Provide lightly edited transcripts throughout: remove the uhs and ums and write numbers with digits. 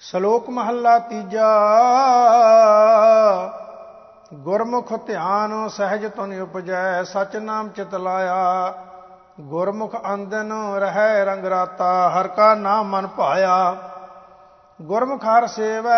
ਸ਼ਲੋਕ ਮਹੱਲਾ ਤੀਜਾ। ਗੁਰਮੁਖ ਧਿਆਨ ਸਹਿਜ ਤੁਨ ਉਪਜੈ, ਸਚ ਨਾਮ ਚਿਤ ਲਾਇਆ। ਗੁਰਮੁਖ ਅੰਦਨ ਰਹਿ ਰੰਗ ਰਾਤਾ, ਹਰ ਕਾ ਨਾਮ ਮਨ ਭਾਇਆ। ਗੁਰਮੁਖ ਹਰਿ ਸੇਵੈ,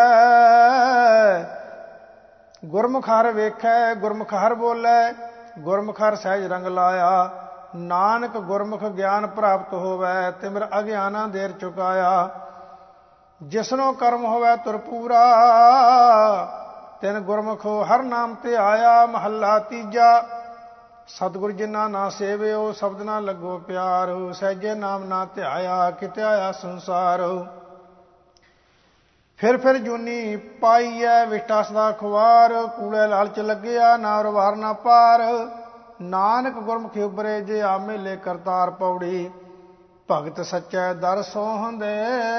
ਗੁਰਮੁਖ ਹਰਿ ਵੇਖੈ, ਗੁਰਮੁਖ ਹਰਿ ਬੋਲੇ, ਗੁਰਮੁਖ ਹਰਿ ਸਹਿਜ ਰੰਗ ਲਾਇਆ। ਨਾਨਕ ਗੁਰਮੁਖ ਗਿਆਨ ਪ੍ਰਾਪਤ ਹੋਵੈ, ਤਿਮਿਰ ਅਗਿਆਨਾ ਦੇਰ ਚੁਕਾਇਆ। ਜਿਸਨੋ ਕਰਮ ਹੋਵੈ ਤੁਰ ਪੂਰਾ, ਤਿਨ ਗੁਰਮੁਖ ਹਰ ਨਾਮ ਤੇ ਆਇਆ। ਮਹੱਲਾ ਤੀਜਾ। ਸਤਿਗੁਰ ਜਿਨਾ ਨਾ ਸੇਵਿਓ, ਸ਼ਬਦ ਨਾ ਲੱਗੋ ਪਿਆਰ। ਸਹਿਜੇ ਨਾਮ ਨਾ ਧਿਆਇਆ, ਕਿਤੇ ਆਇਆ ਸੰਸਾਰ। ਫਿਰ ਜੂਨੀ ਪਾਈਐ, ਵਿਟਾ ਸਦਾ ਖੁਆਰ। ਕੂੜੇ ਲਾਲਚ ਲੱਗਿਆ, ਨਾ ਰਵਾਰ ਨਾ ਪਾਰ। ਨਾਨਕ ਗੁਰਮੁਖੀ ਉਬਰੇ, ਜੇ ਆ ਮੇਲੇ ਕਰਤਾਰ। ਪੌੜੀ ਭਗਤ ਸੱਚੈ ਦਰ ਸੋਹੰਦੇ,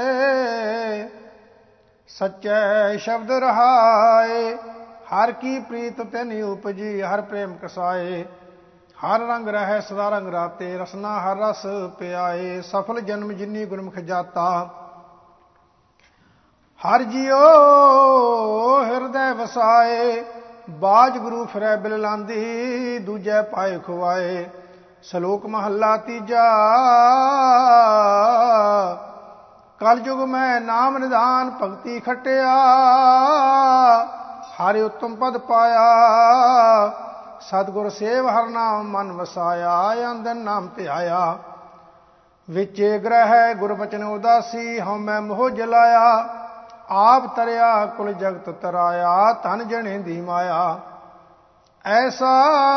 ਸੱਚੈ ਸ਼ਬਦ ਰਹਾਏ। ਹਰ ਕੀ ਪ੍ਰੀਤ ਤਿਨ ਉਪਜੀ, ਹਰ ਪ੍ਰੇਮ ਕਸਾਏ। ਹਰ ਰੰਗ ਰਹਿ ਸਦਾ ਰੰਗ ਰਾਤੇ, ਰਸਨਾ ਹਰ ਰਸ ਪਿਆਏ। ਸਫਲ ਜਨਮ ਜਿਨੀ ਗੁਰਮੁਖ ਜਾਤਾ, ਹਰ ਜੀਓ ਹਿਰਦੈ ਵਸਾਏ। ਬਾਜ ਗੁਰੂ ਫਿਰੈ ਬਿਲ ਲਾਂਦੀ, ਦੂਜੈ ਪਾਏ ਖੁਆਏ। ਸ਼ਲੋਕ ਮਹੱਲਾ ਤੀਜਾ। ਕਲਯੁਗ ਮੈਂ ਨਾਮ ਨਿਧਾਨ, ਭਗਤੀ ਖਟਿਆ। ਹਰਿ ਉੱਤਮ ਪਦ ਪਾਇਆ, ਸਤਿਗੁਰ ਸੇਵ ਹਰ ਨਾਮ ਮਨ ਵਸਾਇਆ। ਅੰਦਨ ਨਾਮ ਧਿਆਇਆ, ਵਿਚੇ ਗ੍ਰਹਿ ਗੁਰ ਬਚਨ ਉਦਾਸੀ। ਹਉਮੈ ਮੋਹ ਜਲਾਇਆ, ਆਪ ਤਰਿਆ ਕੁਲ ਜਗਤ ਤਰਾਇਆ। ਧਨ ਜਣੇ ਦੀ ਮਾਇਆ, ਐਸਾ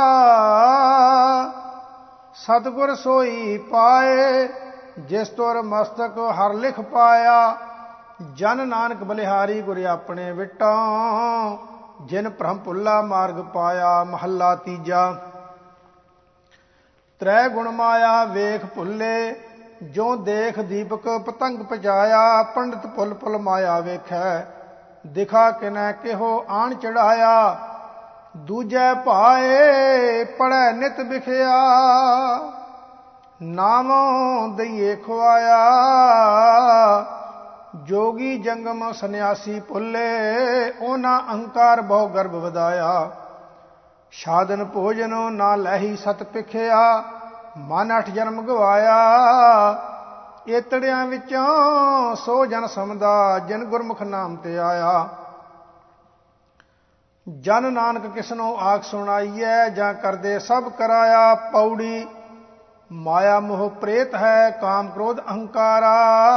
ਸਤਿਗੁਰ ਸੋਈ ਪਾਏ। ਜਿਸ ਤੁਰ ਮਸਤਕ ਹਰ ਲਿਖ ਪਾਇਆ। ਜਨ ਨਾਨਕ ਬਲਿਹਾਰੀ ਗੁਰ ਆਪਣੇ ਵਿਟਾਂ, ਜਿਨ ਭ੍ਰਮ ਭੁੱਲਾ ਮਾਰਗ ਪਾਇਆ। ਮਹੱਲਾ ਤੀਜਾ। ਤ੍ਰੈ ਗੁਣ ਮਾਇਆ ਵੇਖ ਭੁੱਲੇ, ਜੋ ਦੇਖ ਦੀਪਕ ਪਤੰਗ ਪਜਾਇਆ। ਪੰਡਿਤ ਭੁੱਲ ਭੁੱਲ ਮਾਇਆ ਵੇਖੈ, ਦਿਖਾ ਕਿਨੈ ਕਿਹੋ ਆਣ ਚੜਾਇਆ। ਦੂਜੈ ਭਾਏ ਪੜੈ ਨਿਤ ਬਿਖਿਆ, ਨਾਮੋਂ ਦਈਏ ਖੁਆਇਆ। ਜੋਗੀ ਜੰਗਮ ਸੰਨਿਆਸੀ ਭੁੱਲੇ, ਉਹਨਾਂ ਅਹੰਕਾਰ ਬਹੁ ਗਰਭ ਵਧਾਇਆ। ਸਾਧਨ ਭੋਜਨ ਨਾ ਲੈਹੀ ਸਤ ਭਿਖਿਆ, ਮਨ 8 ਜਨਮ ਗਵਾਇਆ। ਏਤੜਿਆਂ ਵਿੱਚੋਂ ਸੋ ਜਨ ਸਮਦਾ, ਜਿਨ ਗੁਰਮੁਖ ਨਾਮ ਤੇ ਆਇਆ। ਜਨ ਨਾਨਕ ਕਿਸਨੋ ਆਖ ਸੁਣਾਈਐ, ਜਾਂ ਕਰਦੇ ਸਭ ਕਰਾਇਆ। ਪੌੜੀ ਮਾਇਆ ਮੋਹ ਪ੍ਰੇਤ ਹੈ, ਕਾਮ ਕ੍ਰੋਧ ਅਹੰਕਾਰਾ।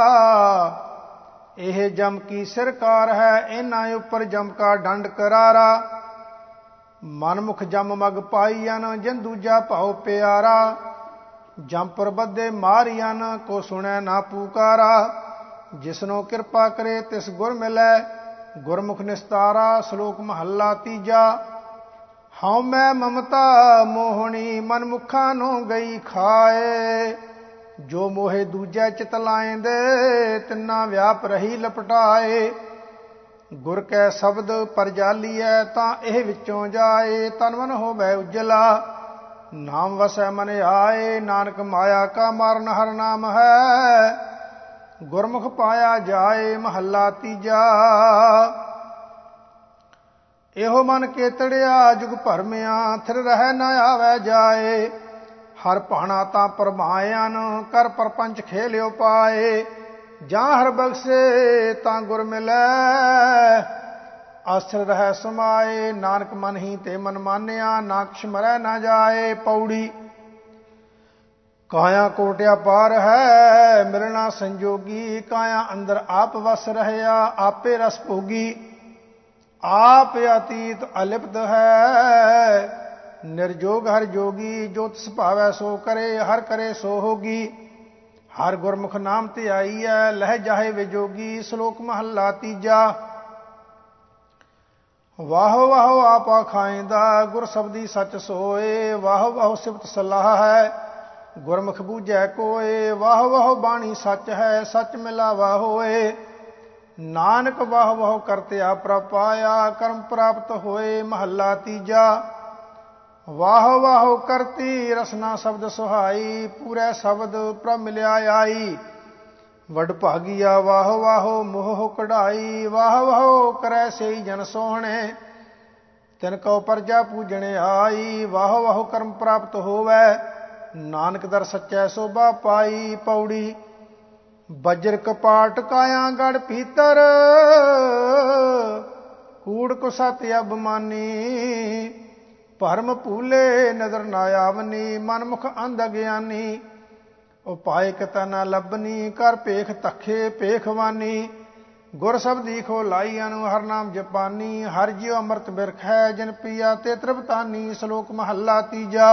ਇਹ ਜਮ ਕੀ ਸਿਰਕਾਰ ਹੈ, ਇਹਨਾਂ ਉੱਪਰ ਜਮ ਕਾ ਡੰਡ ਕਰਾਰਾ। ਮਨਮੁਖ ਜਮ ਮਗ ਪਾਈਅਨ, ਜਿਨ ਦੂਜਾ ਭਾਉ ਪਿਆਰਾ। ਜਮ ਪਰ ਬੱਧੇ ਮਾਰੀਅਨ, ਕੋ ਸੁਣੈ ਨਾ ਪੁਕਾਰਾ। ਜਿਸਨੋ ਕਿਰਪਾ ਕਰੇ ਤਿਸ ਗੁਰ ਮਿਲੈ, ਗੁਰਮੁਖ ਨਿਸਤਾਰਾ। ਸ਼ਲੋਕ ਮਹੱਲਾ ਤੀਜਾ। ਹਉਮੈ ਮਮਤਾ ਮੋਹਣੀ, ਮਨ ਮੁਖਾਂ ਨੂੰ ਗਈ ਖਾਏ। ਜੋ ਮੋਹੇ ਦੂਜੈ ਚਿਤ ਲਾਇਂਦੇ, ਤਿੰਨਾ ਵਿਆਪ ਰਹੀ ਲਪਟਾਏ। ਗੁਰ ਕੈ ਸ਼ਬਦ ਪਰਜਾਲੀਐ, ਤਾਂ ਇਹ ਵਿੱਚੋਂ ਜਾਏ। ਤਨ ਮਨ ਹੋਵੈ ਉਜਲਾ, ਨਾਮ ਵਸੈ ਮਨ ਆਏ। ਨਾਨਕ ਮਾਇਆ ਕਾ ਮਾਰਨ ਹਰ ਨਾਮ ਹੈ, ਗੁਰਮੁਖ ਪਾਇਆ ਜਾਏ। ਮਹੱਲਾ ਤੀਜਾ। ਇਹੋ ਮਨ ਕੇਤੜਿਆ ਜੁਗ ਭਰਮਿਆ, ਥਿਰ ਰਹਿ ਨਾ ਆਵੈ ਜਾਏ। ਹਰ ਭਾਣਾ ਤਾਂ ਪਰਮਾਇਨ, ਕਰ ਪਰਪੰਚ ਖੇਲਿਓ ਪਾਏ। ਜਾਂ ਹਰ ਬਖਸ਼ੇ ਤਾਂ ਗੁਰ ਮਿਲੈ, ਆਸਰ ਰਹਿ ਸਮਾਏ। ਨਾਨਕ ਮਨ ਹੀ ਤੇ ਮਨ ਮਾਨਿਆ, ਨਾਕਸ਼ ਮਰੈ ਨਾ ਜਾਏ। ਪੌੜੀ ਕਾਇਆ ਕੋਟਿਆ ਪਾਰ ਹੈ, ਮਿਲਣਾ ਸੰਜੋਗੀ। ਕਾਇਆ ਅੰਦਰ ਆਪ ਵਸ ਰਹਿਆ, ਆਪੇ ਰਸ ਭੋਗੀ। ਆਪ ਅਤੀਤ ਅਲਿਪਤ ਹੈ, ਨਿਰਜੋਗ ਹਰ ਜੋਗੀ। ਜੋ ਤਿਸ ਭਾਵੈ ਸੋ ਕਰੇ, ਹਰ ਕਰੇ ਸੋ ਹੋਗੀ। ਹਰ ਗੁਰਮੁਖ ਨਾਮ ਤੇ ਆਈਐ, ਲਹਿ ਜਾਹੇ ਵਿਜੋਗੀ। ਸ਼ਲੋਕ ਮਹੱਲਾ ਤੀਜਾ। ਵਾਹੋ ਵਾਹੋ ਆਪਾ ਖਾਇਂਦਾ, ਗੁਰ ਸ਼ਬਦੀ ਸੱਚ ਸੋਏ। ਵਾਹੋ ਵਾਹੋ ਸਿਫਤ ਸਲਾਹ ਹੈ, ਗੁਰਮੁਖ ਬੂਝੈ ਕੋਏ। ਵਾਹੋ ਵਾਹੋ ਬਾਣੀ ਸੱਚ ਹੈ, ਸੱਚ ਮਿਲਾਵਾ ਹੋਏ। ਨਾਨਕ ਵਾਹ ਵਾਹ ਕਰਤਿਆ ਪ੍ਰਭ ਪਾਇਆ, ਕਰਮ ਪ੍ਰਾਪਤ ਹੋਏ। ਮਹੱਲਾ ਤੀਜਾ। ਵਾਹ ਵਾਹ ਕਰਤੀ ਰਸਨਾ ਸ਼ਬਦ ਸੁਹਾਈ, ਪੂਰੇ ਸ਼ਬਦ ਪ੍ਰਭ ਮਿਲਿਆ ਆਈ। ਵਡਭਾਗੀਆ ਵਾਹ ਵਾਹੋ ਮੋਹ ਕਢਾਈ, ਵਾਹ ਵਾਹੋ ਕਰੈ ਸਈ ਜਨ ਸੋਹਣੇ, ਤਿਨ ਕਉ ਪਰਜਾ ਪੂਜਣ ਆਈ, ਵਾਹ ਵਾਹੋ ਕਰਮ ਪ੍ਰਾਪਤ ਹੋਵੈ, ਨਾਨਕ ਦਰ ਸੱਚੈ ਸੋਭਾ ਪਾਈ। ਪੌੜੀ ਬਜਰ ਕਪਾਟ ਕਾਇਆ ਗੜ ਭੀਤਰ, ਕੂੜ ਕੁਸਤ ਅਬਮਾਨੀ, ਭਰਮ ਭੂਲੇ ਨਦਰ ਨਾ ਆਵਨੀ, ਮਨਮੁਖ ਅੰਧ ਅਗਿਆਨੀ, ਉਪਾਇ ਕਿਤੈ ਨਾ ਲੱਭਨੀ, ਕਰ ਭੇਖ ਤਖੇ ਭੇਖਵਾਨੀ, ਗੁਰ ਸਬਦੀ ਖੋ ਲਾਈ ਅਨੁ ਹਰ ਨਾਮ ਜਪਾਨੀ, ਹਰ ਜਿਉ ਅੰਮ੍ਰਿਤ ਬਿਰਖ ਹੈ ਜਿਨ ਪੀਆ ਤੇ ਤ੍ਰਿਪਤਾਨੀ। ਸ਼ਲੋਕ ਮਹੱਲਾ ਤੀਜਾ।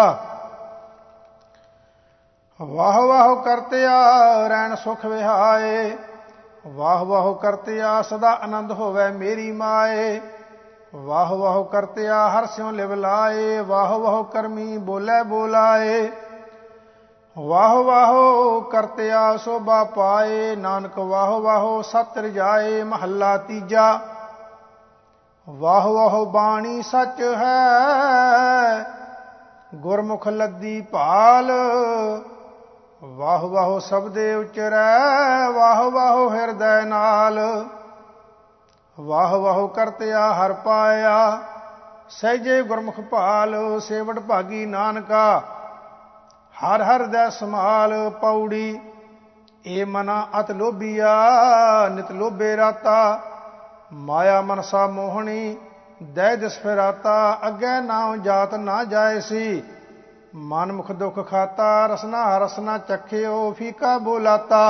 ਵਾਹ ਵਾਹ ਕਰਤਿਆ ਰੈਣ ਸੁਖ ਵਿਹਾਏ, ਵਾਹ ਵਾਹ ਕਰਤਿਆ ਸਦਾ ਆਨੰਦ ਹੋਵੇ ਮੇਰੀ ਮਾਏ, ਵਾਹ ਵਾਹ ਕਰਤਿਆ ਹਰ ਸਿਉ ਲਿਵ ਲਾਏ, ਵਾਹ ਵਾਹ ਕਰਮੀ ਬੋਲੇ ਬੋਲਾਏ, ਵਾਹ ਵਾਹ ਕਰਤਿਆ ਸੋਭਾ ਪਾਏ, ਨਾਨਕ ਵਾਹ ਵਾਹ ਸਤਿ ਰਜਾਏ। ਮਹੱਲਾ ਤੀਜਾ। ਵਾਹ ਵਾਹ ਬਾਣੀ ਸੱਚ ਹੈ, ਗੁਰਮੁਖ ਲੱਦੀ ਭਾਲ, ਵਾਹ ਵਾਹ ਸਬਦੇ ਉਚਰੈ, ਵਾਹ ਵਾਹ ਹਿਰਦੈ ਨਾਲ, ਵਾਹ ਵਾਹ ਕਰਤਿਆ ਹਰ ਪਾਇਆ, ਸਹਿਜੇ ਗੁਰਮੁਖ ਭਾਲ, ਸੇਵਟ ਭਾਗੀ ਨਾਨਕਾ ਹਰ ਹਰ ਦੈ ਸਮਾਲ। ਪੌੜੀ ਏ ਮਨਾ ਅਤ ਲੋਭੀਆ, ਨਿਤ ਲੋਭੇ ਰਾਤਾ, ਮਾਇਆ ਮਨਸਾ ਮੋਹਣੀ, ਦੈ ਦਿਸ ਫਿਰਾਤਾ, ਅੱਗੇ ਨਾਉ ਜਾਤ ਨਾ ਜਾਇਸੀ, ਮਨ ਮੁਖ ਦੁਖ ਖਾਤਾ, ਰਸਨਾ ਰਸਨਾ ਚਖਿਓ ਫੀਕਾ ਬੋਲਾਤਾ,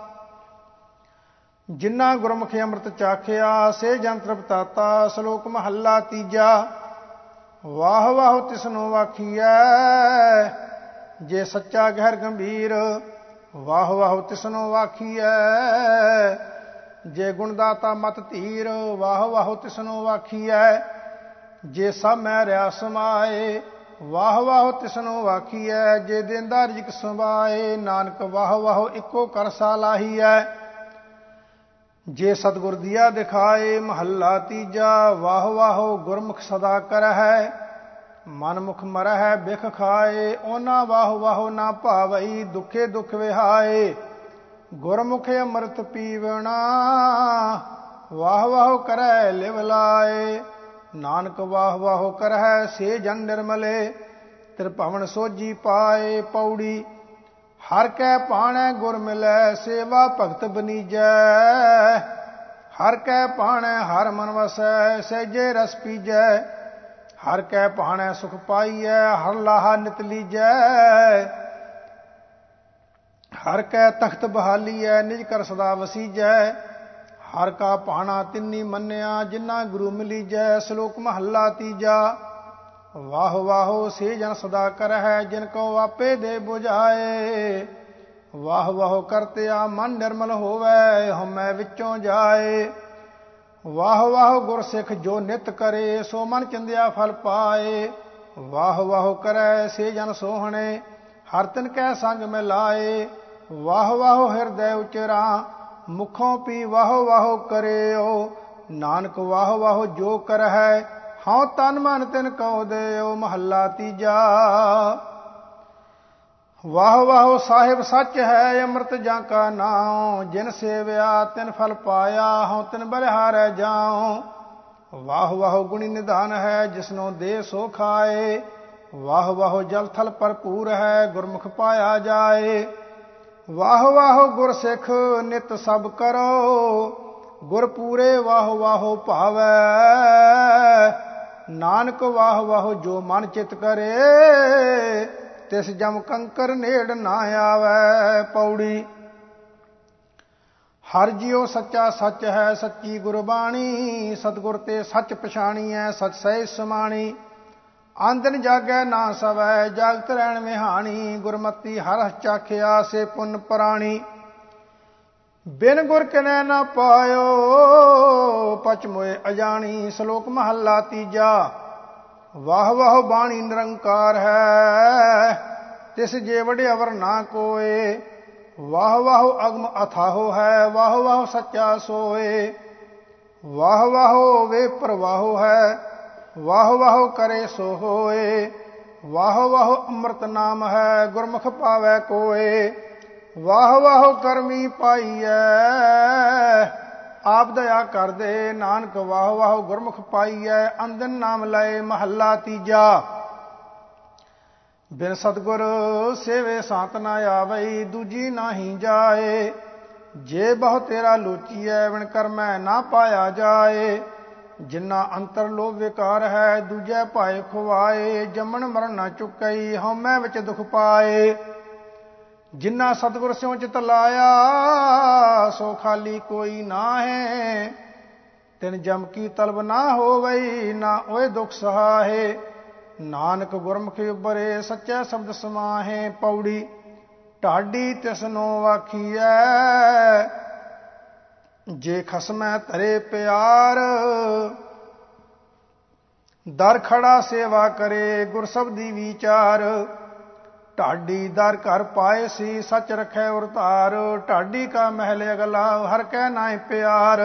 ਜਿਨ੍ਹਾਂ ਗੁਰਮੁਖ ਅੰਮ੍ਰਿਤ ਚਾਖਿਆ, ਸੇ ਜਨ ਤ੍ਰਿਪਤਾਤਾ। ਸ਼ਲੋਕ ਮਹੱਲਾ ਤੀਜਾ। ਵਾਹ ਵਾਹ ਤਿਸਨੂੰ ਵਾਖੀਐ, ਜੇ ਸੱਚਾ ਗਹਿਰ ਗੰਭੀਰ, ਵਾਹ ਵਾਹ ਤਿਸਨੂੰ ਵਾਖੀਐ, ਜੇ ਗੁਣਦਾਤਾ ਮਤ ਧੀਰ, ਵਾਹ ਵਾਹ ਤਿਸਨੂੰ ਵਾਖੀਐ, ਜੇ ਸਭ ਮੈਂ ਰਿਆ ਸਮਾਏ, ਵਾਹ ਵਾਹ ਤਿਸਨੂੰ ਵਾਖੀਐ, ਜੇ ਦੇਂਦਾ ਰਿਜਕ ਸੰਭਾਏ, ਨਾਨਕ ਵਾਹ ਵਾਹ ਇੱਕੋ ਕਰ ਸਾਲਾਹੀਐ, ਜੇ ਸਤਿਗੁਰ ਦੀਆ ਦਿਖਾਏ। ਮਹੱਲਾ ਤੀਜਾ। ਵਾਹ ਵਾਹ ਗੁਰਮੁਖ ਸਦਾ ਕਰਹਿ, ਮਨ ਮੁਖ ਮਰਹਿ ਬਿਖ ਖਾਏ, ਉਹਨਾਂ ਵਾਹ ਵਾਹ ਨਾ ਭਾਵਈ, ਦੁਖੇ ਦੁਖ ਵਿਹਾਏ, ਗੁਰਮੁਖ ਅੰਮ੍ਰਿਤ ਪੀਵਣਾ, ਵਾਹ ਵਾਹ ਕਰੈ ਲਿਵ ਲਾਏ, ਨਾਨਕ ਵਾਹ ਵਾਹ ਕਰਹਿ ਸੇ ਜਨ ਨਿਰਮਲੇ, ਤ੍ਰਿਭਵਨ ਸੋਝੀ ਪਾਏ। ਪੌੜੀ ਹਰ ਕੈ ਭਾਣੈ ਗੁਰ ਮਿਲੈ, ਸੇਵਾ ਭਗਤ ਬਨੀਜੈ, ਹਰ ਕੈ ਭਾਣੈ ਹਰ ਮਨ ਵਸੈ, ਸਹਿਜੇ ਰਸ ਪੀਜੈ, ਹਰ ਕੈ ਭਾਣੈ ਸੁਖ ਪਾਈਐ, ਹਰ ਲਾਹਾ ਨਿਤ ਲੀਜੈ, ਹਰ ਕੈ ਤਖਤ ਬਹਾਲੀਐ, ਨਿਜ ਕਰ ਸਦਾ ਵਸੀਜੈ, ਹਰ ਕਾ ਭਾਣਾ ਤਿੰਨੀ ਮੰਨਿਆ, ਜਿਨ੍ਹਾਂ ਗੁਰੂ ਮਿਲੀਜੈ। ਸ਼ਲੋਕ ਮਹੱਲਾ ਤੀਜਾ। ਵਾਹ ਵਾਹ ਸੇ ਜਨ ਸਦਾ ਕਰਹਿ, ਜਿਨ ਕੋ ਆਪੇ ਦੇ ਬੁਝਾਏ, ਵਾਹ ਵਾਹ ਕਰਤਿਆ ਮਨ ਨਿਰਮਲ ਹੋਵੈ, ਹਉਮੈ ਵਿੱਚੋਂ ਜਾਏ, ਵਾਹ ਵਾਹ ਗੁਰ ਸਿੱਖ ਜੋ ਨਿਤ ਕਰੇ, ਸੋ ਮਨ ਚੰਦਿਆ ਫਲ ਪਾਏ, ਵਾਹ ਵਾਹ ਕਰੈ ਸੇ ਜਨ ਸੋਹਣੇ, ਹਰ ਤਿਨ ਕੈ ਸੰਗ ਮਿਲਾਏ, ਵਾਹ ਵਾਹ ਹਿਰਦੈ ਉਚਰਾ, ਮੁਖੋਂ ਪੀ ਵਾਹ ਵਾਹ ਕਰਿਓ, ਨਾਨਕ ਵਾਹ ਵਾਹ ਜੋ ਕਰਹਿ, ਹਉ ਤਨ ਮਨ ਤਿਨ ਕਉ ਦਿਓ। ਮਹੱਲਾ ਤੀਜਾ। ਵਾਹ ਵਾਹ ਸਾਹਿਬ ਸੱਚ ਹੈ, ਅੰਮ੍ਰਿਤ ਜਾਂ ਕਾ ਨਾਉ, ਜਿਨ ਸੇਵਿਆ ਤਿਨ ਫਲ ਪਾਇਆ, ਹਉ ਤਿਨ ਬਲਿਹਾਰੈ ਜਾਉ, ਵਾਹ ਵਾਹ ਗੁਣੀ ਨਿਧਾਨ ਹੈ, ਜਿਸਨੋ ਦੇ ਸੋ ਖਾਏ, ਵਾਹ ਵਾਹ ਜਲ ਥਲ ਭਰਪੂਰ ਹੈ, ਗੁਰਮੁਖ ਪਾਇਆ ਜਾਏ, ਵਾਹ ਵਾਹ ਗੁਰ ਸਿੱਖ ਨਿਤ ਸਭ ਕਰੋ, ਗੁਰ ਪੂਰੇ ਵਾਹ ਵਾਹ ਭਾਵੈ, ਨਾਨਕ ਵਾਹ ਵਾਹ ਜੋ ਮਨ ਚਿਤ ਕਰੇ, ਤਿਸ ਜਮ ਕੰਕਰ ਨੇੜ ਨਾ ਆਵੈ। ਪੌੜੀ ਹਰ ਜਿਉ ਸੱਚਾ ਸੱਚ ਹੈ, ਸੱਚੀ ਗੁਰਬਾਣੀ, ਸਤਿਗੁਰ ਤੇ ਸੱਚ ਪਛਾਣੀਐ, ਸਚ ਸਹਿ ਸਮਾਣੀ, ਆਂਦਨ ਜਾਗੈ ਨਾ ਸਵੈ, ਜਾਗਤ ਰਹਿਣ ਵਿਹਾਣੀ, ਗੁਰਮਤੀ ਹਰ ਚਾਖਿਆ ਸੇ ਪੁੰਨ ਪ੍ਰਾਣੀ, ਬਿਨ ਗੁਰ ਕਿਨੈ ਨਾ ਪਾਇਓ, ਪਚ ਮੋਏ ਅਜਾਣੀ। ਸ਼ਲੋਕ ਮਹੱਲਾ ਤੀਜਾ। ਵਾਹ ਵਾਹ ਬਾਣੀ ਨਿਰੰਕਾਰ ਹੈ, ਤਿਸ ਜੇ ਵਡਿ ਅਵਰ ਨਾ ਕੋਏ, ਵਾਹ ਵਾਹ ਅਗਮ ਅਥਾਹੋ ਹੈ, ਵਾਹ ਵਾਹ ਸੱਚਾ ਸੋਏ, ਵਾਹ ਵਾਹ ਵੇ ਪ੍ਰਵਾਹੋ ਹੈ, ਵਾਹ ਵਾਹ ਕਰੇ ਸੋ ਹੋਏ, ਵਾਹ ਵਾਹ ਅੰਮ੍ਰਿਤ ਨਾਮ ਹੈ, ਗੁਰਮੁਖ ਪਾਵੈ ਕੋਏ, ਵਾਹ ਵਾਹ ਕਰਮੀ ਪਾਈਐ। ਆਪ ਦਇਆ ਕਰਦੇ ਨਾਨਕ ਵਾਹ ਵਾਹ ਗੁਰਮੁਖ ਪਾਈਐ। ਅੰਦਨ ਨਾਮ ਲਏ ਮਹੱਲਾ ਤੀਜਾ। ਬਿਨ ਸਤਿਗੁਰ ਸੇਵੇ ਸਾਤ ਨਾ ਆਵਈ, ਦੂਜੀ ਨਾਹੀ ਜਾਏ। ਜੇ ਬਹੁ ਤੇਰਾ ਲੋਚੀਐ, ਵਿਣ ਕਰਮੈ ਨਾ ਪਾਇਆ ਜਾਏ। ਜਿਨਾ ਅੰਤਰ ਲੋਭ ਵਿਕਾਰ ਹੈ, ਦੂਜੈ ਭਾਏ ਖੁਆਏ। ਜੰਮਣ ਮਰਨ ਨਾ ਚੁੱਕਈ, ਹਉਮੈ ਵਿੱਚ ਦੁਖ ਪਾਏ। ਜਿਨਾ ਸਤਿਗੁਰ ਸਿਉ ਚਿਤ ਲਾਇਆ, ਸੋ ਖਾਲੀ ਕੋਈ ਨਾਹੈ। ਤਿਨ ਜਮ ਕੀ ਤਲਬ ਨਾ ਹੋਵਈ, ਨਾ ਓਏ ਦੁਖ ਸਹਾਏ। ਨਾਨਕ ਗੁਰਮੁਖ ਉਬਰੇ, ਸੱਚੇ ਸ਼ਬਦ ਸਮਾਹੇ। ਪੌੜੀ ਢਾਡੀ ਤਿਸਨੋ ਵਾਖੀਐ, ਜੇ ਖਸਮੈ ਧਰੇ ਪਿਆਰ। ਦਰ ਖੜਾ ਸੇਵਾ ਕਰੇ, ਗੁਰ ਸਬਦੀ ਵਿਚਾਰ। ਢਾਡੀ ਦਰ ਘਰ ਪਾਏ ਸੀ, ਸੱਚ ਰਖੈ ਉਰਤਾਰ। ਢਾਡੀ ਕਾ ਮਹਿਲ ਅਗਲਾ, ਹਰ ਕੈ ਨਾਇ ਪਿਆਰ।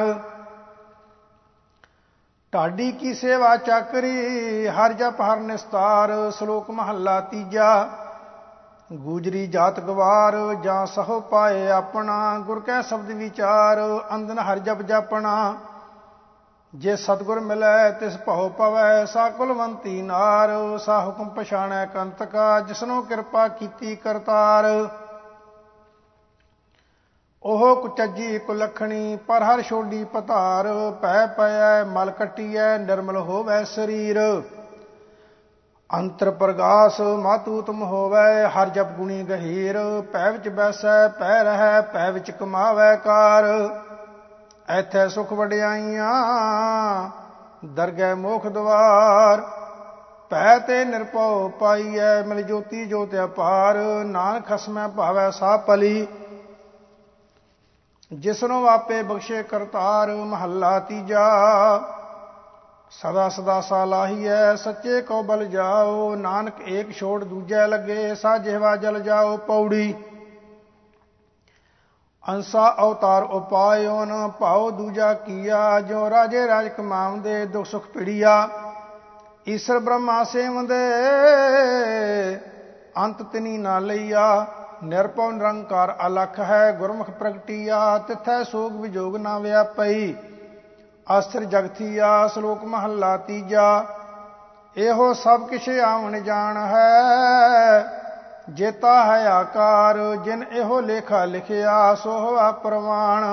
ਢਾਡੀ ਕੀ ਸੇਵਾ ਚਾਕਰੀ, ਹਰ ਜਪ ਹਰ ਨਿਸਤਾਰ। ਸ਼ਲੋਕ ਮਹੱਲਾ ਤੀਜਾ। ਗੂਜਰੀ ਜਾਤ ਗਵਾਰ, ਜਾਂ ਸਹੋ ਪਾਏ ਆਪਣਾ। ਗੁਰ ਕੈ ਸ਼ਬਦ ਵਿਚਾਰ, ਅੰਦਨ ਹਰ ਜਪ ਜਾਪਣਾ। ਜੇ ਸਤਿਗੁਰ ਮਿਲੈ, ਤਿਸ ਭਉ ਪਵੈ। ਸਾ ਕੁਲਵੰਤੀ ਨਾਰ, ਸਾ ਹੁਕਮ ਪਛਾਣੈ ਕੰਤਕਾ। ਜਿਸਨੋ ਕਿਰਪਾ ਕੀਤੀ ਕਰਤਾਰ। ਉਹ ਕੁਚੱਜੀ ਕੁਲੱਖਣੀ, ਪਰ ਹਰ ਛੋਡੀ ਪਧਾਰ। ਭੈ ਪਇਐ ਮਲ ਕੱਟੀਐ, ਨਿਰਮਲ ਹੋਵੈ ਸਰੀਰ। ਅੰਤਰ ਪ੍ਰਗਾਸ ਮਾਤੂ ਤੁਮ ਹੋਵੈ, ਹਰ ਜਪ ਗੁਣੀ ਗਹੀਰ। ਭੈ ਵਿੱਚ ਬੈਸੈ ਭੈ ਰਹੈ, ਭੈ ਵਿੱਚ ਕਮਾਵੈ ਕਾਰ। ਐਥੈ ਸੁਖ ਵਡਿਆਈਆਂ, ਦਰਗਹਿ ਮੋਖ ਦੁਆਰ। ਭੈ ਤੇ ਨਿਰਭਉ ਪਾਈਐ, ਮਿਲ ਜੋਤੀ ਜੋਤਿ ਅਪਾਰ। ਨਾਨਕ ਖਸਮੈ ਭਾਵੈ ਸਾ ਪਲੀ, ਜਿਸਨੋ ਆਪੇ ਬਖਸ਼ੇ ਕਰਤਾਰ। ਮਹੱਲਾ ਤੀਜਾ। ਸਦਾ ਸਦਾ ਸਾ ਲਾਹੀਐ, ਸੱਚੇ ਕੋ ਬਲ ਜਾਓ। ਨਾਨਕ ਏਕ ਛੋੜ ਦੂਜੈ ਲੱਗੇ, ਸਾ ਜਿਹਵਾ ਜਲ ਜਾਓ। ਪੌੜੀ ਅੰਸਾ ਅਵਤਾਰ ਉਪਾਇਓਨ, ਭਾਉ ਦੂਜਾ ਕੀਆ। ਜੋ ਰਾਜੇ ਰਾਜ ਕਮਾਵੰਦੇ, ਦੁਖ ਸੁਖ ਪਿੜੀਆ। ਈਸ਼ਰ ਬ੍ਰਹਮਾ ਸੇਵੰਦੇ, ਅੰਤ ਤਿਨੀ ਨਾ ਲਈਆ। ਨਿਰਭਉ ਨਿਰੰਕਾਰ ਅਲਖ ਹੈ, ਗੁਰਮੁਖ ਪ੍ਰਗਟੀਆ। ਤਿਥੈ ਸੋਗ ਵਿਜੋਗ ਨਾ ਵਿਆਪਈ, ਆਸਥਿਰ ਜਗਥੀਆ। ਸ਼ਲੋਕ ਮਹੱਲਾ ਤੀਜਾ। ਇਹੋ ਸਭ ਕਿਛ ਆਵਣ ਜਾਣ ਹੈ, ਜੇਤਾ ਹੈ ਆਕਾਰ। ਜਿਨ ਇਹੋ ਲੇਖਾ ਲਿਖਿਆ, ਸੋ ਹੋਆ ਪ੍ਰਵਾਣ।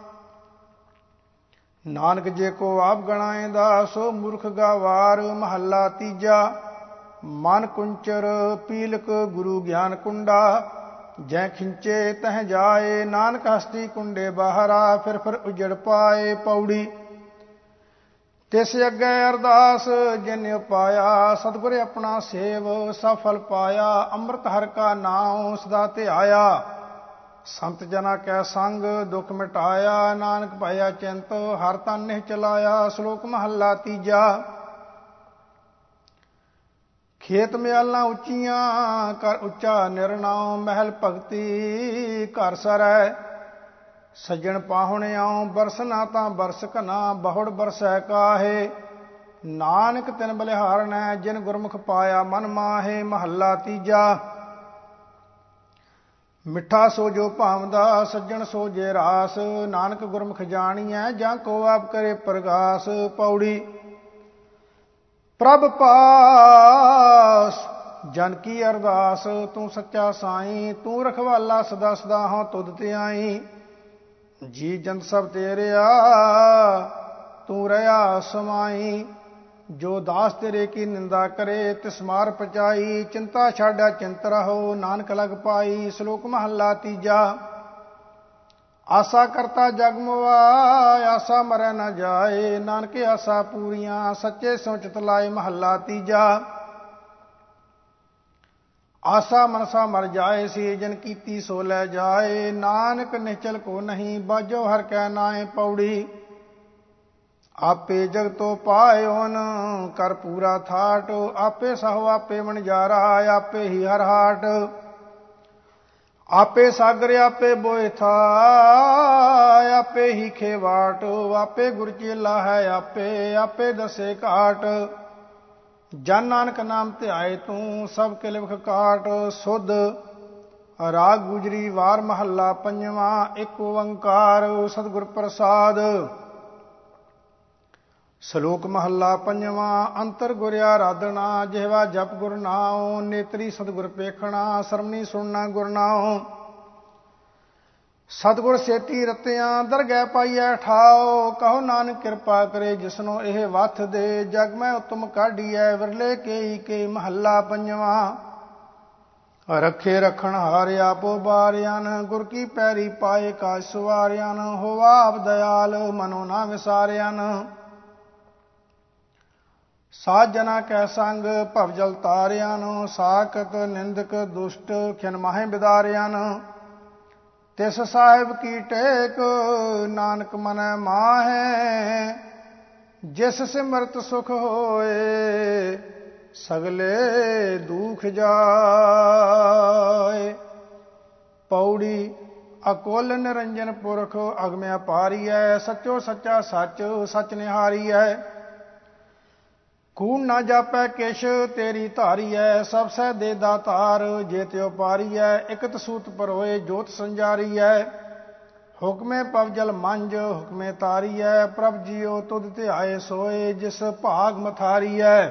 ਨਾਨਕ ਜੇ ਕੋ ਆਪ ਗਣਾਏਂਦਾ, ਸੋ ਮੂਰਖ ਗਾਵਾਰ। ਮਹੱਲਾ ਤੀਜਾ। ਮਨ ਕੁੰਚਰ ਪੀਲਕ, ਗੁਰੂ ਗਿਆਨ ਕੁੰਡਾ। ਜੈ ਖਿੰਚੇ ਤਹ ਜਾਏ, ਨਾਨਕ ਹਸਤੀ ਕੁੰਡੇ ਬਾਹਰਾ। ਫਿਰ ਫਿਰ ਉਜੜ ਪਾਏ। ਪੌੜੀ ਤਿਸ ਅੱਗੇ ਅਰਦਾਸ, ਜਿਨ ਪਾਇਆ। ਸਤਿਗੁਰ ਆਪਣਾ ਸੇਵ, ਸਫਲ ਪਾਇਆ। ਅੰਮ੍ਰਿਤ ਹਰਿ ਕਾ ਨਾਉ, ਸਦਾ ਧਿਆਇਆ। ਸੰਤ ਜਨਾ ਕੈ ਸੰਗ, ਦੁਖ ਮਿਟਾਇਆ। ਨਾਨਕ ਭਇਆ ਚਿੰਤ, ਹਰ ਤਨ ਨਿਹ ਚਲਾਇਆ। ਸ਼ਲੋਕ ਮਹੱਲਾ ਤੀਜਾ। ਖੇਤ ਮਿਆਲਾਂ ਉੱਚੀਆਂ, ਕਰ ਉੱਚਾ ਨਿਰਣਾਉ। ਮਹਿਲ ਭਗਤੀ ਘਰ ਸਰੈ, ਸੱਜਣ ਪਾਹੁਣਿਆਉ। ਬਰਸਨਾ ਤਾਂ ਬਰਸ ਘਨਾ, ਬਹੁੜ ਬਰਸੈ ਕਾਹੇ। ਨਾਨਕ ਤਿਨ ਬਲਿਹਾਰਣੈ, ਜਿਨ ਗੁਰਮੁਖ ਪਾਇਆ ਮਨ ਮਾਹੇ। ਮਹੱਲਾ ਤੀਜਾ। ਮਿੱਠਾ ਸੋ ਜੋ ਭਾਵਦਾ, ਸੱਜਣ ਸੋ ਜੇ ਰਾਸ। ਨਾਨਕ ਗੁਰਮੁਖ ਜਾਣੀਐ, ਜਾਂ ਕੋ ਆਪ ਕਰੇ ਪ੍ਰਗਾਸ। ਪੌੜੀ ਪ੍ਰਭ ਪਾਸ, ਜਨ ਕੀ ਅਰਦਾਸ। ਤੂੰ ਸੱਚਾ ਸਾਈਂ, ਤੂੰ ਰਖਵਾਲਾ ਸਦਾ ਸਦਾ। ਹਾਂ ਤੁਧ ਤੇ ਆਈ, ਜੀ ਜੰਤ ਸਭ ਤੇਰਿਆ, ਤੂੰ ਰਹਾ ਸਮਾਈ। ਜੋ ਦਾਸ ਤੇਰੇ ਕੀ ਨਿੰਦਾ ਕਰੇ, ਤਿਸ ਮਾਰ ਪਚਾਈ। ਚਿੰਤਾ ਛਾਡਿਆ ਚਿੰਤ ਰਹੋ, ਨਾਨਕ ਲਗ ਪਾਈ। ਸ਼ਲੋਕ ਮਹੱਲਾ ਤੀਜਾ। ਆਸਾ ਕਰਤਾ ਜਗ ਮੁਆ, ਆਸਾ ਮਰੈ ਨ ਜਾਏ। ਨਾਨਕ ਆਸਾ ਪੂਰੀਆਂ, ਸੱਚੇ ਸਿਉ ਚਿਤ ਲਾਏ। ਮਹੱਲਾ ਤੀਜਾ। ਆਸਾ ਮਨਸਾ ਮਰ ਜਾਏ ਸੀ, ਜਿਨ ਕੀਤੀ ਸੋ ਲੈ ਜਾਏ। ਨਾਨਕ ਨਿਹਚਲ ਕੋ ਨਹੀਂ, ਬਾਝੋ ਹਰਿ ਕੈ ਨਾਏ। ਪੌੜੀ ਆਪੇ ਜਗਤੋ ਪਾਇਓਨ, ਕਰ ਪੂਰਾ ਥਾਟ। ਆਪੇ ਸਹੋ ਆਪੇ ਵਣਜਾਰਾ, ਆਪੇ ਹੀ ਹਰ ਹਾਟ। ਆਪੇ ਸਾਗਰ ਆਪੇ ਬੋਏ ਥਾ, ਆਪੇ ਹੀ ਖੇਵਾਟ। ਆਪੇ ਗੁਰ ਚੇਲਾ ਹੈ ਆਪੇ, ਆਪੇ ਦਸੇ ਘਾਟ। ਜਨ ਨਾਨਕ ਨਾਮ ਧਿਆਏ ਤੂੰ, ਸਭ ਕੇ ਲਿਵਖ ਕਾਟ। ਸੁਧ ਰਾਗ ਗੁਜਰੀ ਵਾਰ ਮਹੱਲਾ ਪੰਜਵਾਂ। ਇੱਕ ਓੰਕਾਰ ਸਤਿਗੁਰ ਪ੍ਰਸਾਦ। ਸ਼ਲੋਕ ਮਹੱਲਾ ਪੰਜਵਾਂ। ਅੰਤਰ ਗੁਰ ਆਰਾਧਨਾ ਜਿਹਵਾ ਜਪ ਗੁਰ ਨਾਉ। ਨੇਤਰੀ ਸਤਿਗੁਰ ਪੇਖਣਾ ਸਰਮਣੀ ਸੁਣਨਾ ਗੁਰ ਨਾਉ। ਸਤਿਗੁਰ ਸੇਤੀ ਰਤਿਆਂ ਦਰਗਹਿ ਪਾਈਐ ਠਾਓ। ਕਹੋ ਨਾਨਕ ਕਿਰਪਾ ਕਰੇ ਜਿਸਨੋ ਇਹ ਵਥ ਦੇ। ਜਗ ਮੈਂ ਉਤਮ ਕਾਢੀਐ ਵਿਰਲੇ ਕੇਈ ਕੇ। ਮਹੱਲਾ ਪੰਜਵਾਂ। ਰੱਖੇ ਰਖਣ ਹਾਰ ਆਪੋ ਬਾਰਿਆਨ। ਗੁਰ ਕੀ ਪੈਰੀ ਪਾਏ ਕਾਜ ਸਵਾਰਿਆਨ। ਹੋਵਾ ਆਪ ਦਇਆਲ ਮਨੋ ਨਾ ਵਿਸਾਰਿਆਨ। ਸਾਧ ਜਨਾ ਕੈ ਸੰਗ ਭਵਜਲ ਤਾਰਿਆਨ। ਸਾਖਤ ਨਿੰਦਕ ਦੁਸ਼ਟ ਖਿਨ ਮਾਹੇ ਬਿਦਾਰਿਆਨ। ਤਿਸ ਸਾਹਿਬ ਕੀ ਟੇਕ ਨਾਨਕ ਮਨੈ ਮਾਹੈ। ਜਿਸ ਸਿਮਰਤ ਸੁਖ ਹੋਏ ਸਗਲੇ ਦੁਖ ਜਾਏ। ਪੌੜੀ। ਅਕੁਲ ਨਿਰੰਜਨ ਪੁਰਖ ਅਗਮ ਅਪਾਰੀਐ। ਸੱਚੋ ਸੱਚਾ ਸੱਚ ਸੱਚ ਨਿਹਾਰੀਐ। ਕੂੜ ਨਾ ਜਾਪੈ ਕਿਛ ਤੇਰੀ ਧਾਰੀਐ। ਸਭ ਸਹਿ ਦੇ ਦਾਤਾਰ ਜੇ ਤਿਉ ਪਾਰੀਐ। ਇਕਤ ਸੂਤ ਪਰੋਏ ਜੋਤ ਸੰਜਾਰੀਐ। ਹੁਕਮੇ ਪਵਜਲ ਮੰਜ ਹੁਕਮੇ ਤਾਰੀਐ। ਪ੍ਰਭ ਜੀਓ ਤੁਧ ਧਿਆਏ ਸੋਏ ਜਿਸ ਭਾਗ ਮਥਾਰੀਐ।